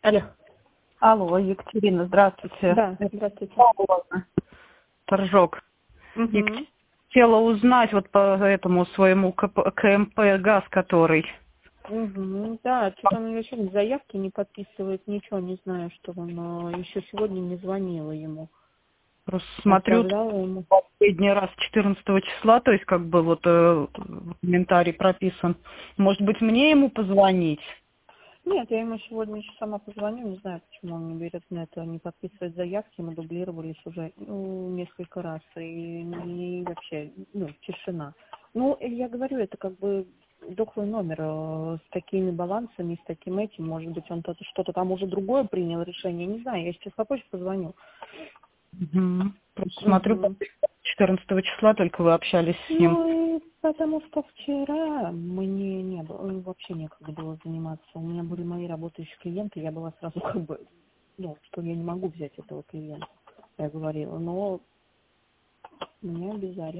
Алло. Алло, Екатерина, здравствуйте. Да, здравствуйте. Торжок. Угу. Хотела узнать вот по этому своему КМП «Газ», который... Угу. Да, что-то он еще заявки не подписывает, ничего не знаю, что он еще сегодня не звонила ему. Просто смотрю, Ему. последний раз 14 числа, то есть как бы вот в комментарий прописан. Может быть, мне ему позвонить? Нет, я ему сегодня еще сама позвоню, не знаю, почему он не берет на это, не подписывает заявки, мы дублировались уже несколько раз, и вообще, тишина. Ну, я говорю, это как бы дохлый номер с такими балансами, с таким этим, может быть, он что-то там уже другое принял решение, не знаю, я сейчас попозже позвоню. Угу. Просто смотрю, 14 числа только вы общались с ним. Ну, потому что вчера мне не было, вообще некогда было заниматься. У меня были мои работающие клиенты, я была сразу как бы, что я не могу взять этого клиента, я говорила, но меня обязали.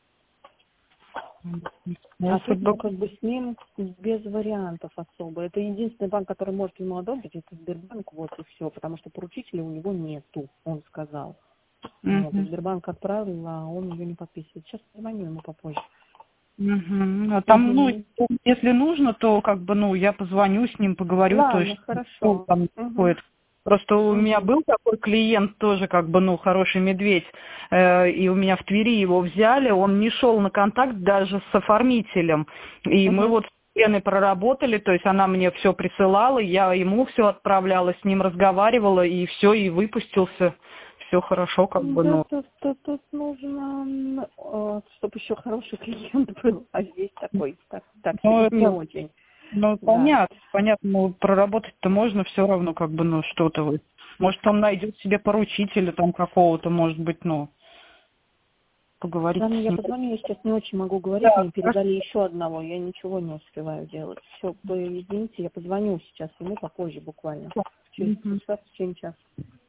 А тут, как бы с ним без вариантов особо. Это единственный банк, который может ему одобрить, это Сбербанк, вот и все, потому что поручителя у него нету, он сказал. Вот, Сбербанк отправил, а он ее не подписывает. Сейчас позвоню ему попозже. А там, если нужно, то как бы, я позвоню с ним, поговорю. Ладно, то есть, хорошо. там происходит. Просто у меня был такой клиент тоже, как бы, хороший медведь, и у меня в Твери его взяли, он не шел на контакт даже с оформителем, и мы вот с Леной проработали, то есть она мне все присылала, я ему все отправляла, с ним разговаривала, и все, и выпустился. Все хорошо, как бы, Да, тут нужно, чтобы еще хороший клиент был, а здесь такой, так не очень. Понятно, проработать-то можно все равно, как бы, что-то вы. Может, он найдет себе поручителя там какого-то, может быть, поговорить с ним. Я позвоню, я сейчас не очень могу говорить, мне передали еще одного, я ничего не успеваю делать. Все, вы извините, я позвоню сейчас ему попозже буквально, через часа, в течение часа.